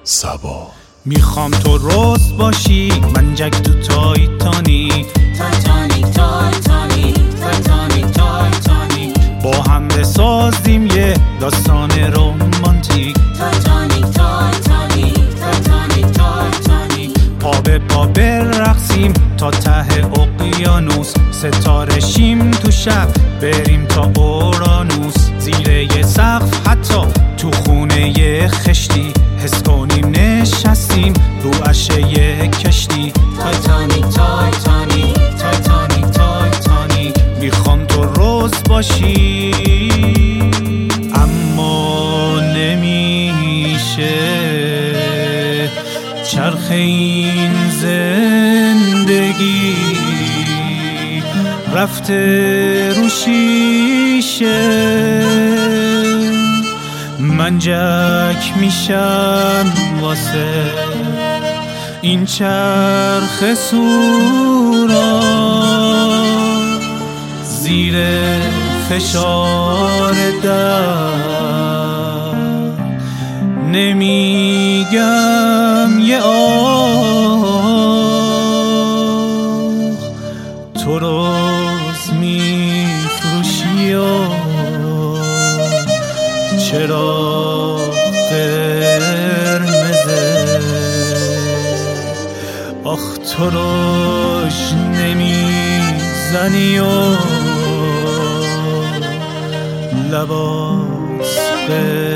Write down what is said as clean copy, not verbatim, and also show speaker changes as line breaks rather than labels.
صبا.
میخوام تو رست باشی، من جک تو تایتانیک،
تایتانیک تایتانیک تایتانیک تایتانیک،
با هم بسازیم یه داستان رومانتیک،
تایتانیک تایتانیک تایتانیک تایتانیک،
پا به پا برقصیم تا ته اقیانوس، ستاره شیم تو شب بریم تا اورانوس، زیر یه سقف حتی تو خونه یه خشتی، حس کنیم نشستیم رو عرشه یه کشتی،
تایتانیک تایتانیک تایتانیک تایتانیک،
میخوام تو روز باشی اما نمیشه، چرخ این زندگی رفته رو شیشه، من جک میشم واسه این چرخ سورا، زیر فشار درد نمیگم یه آه، تو روز میفروشی و چرا قرمزه، آخ تو روش نمیزنی و لباس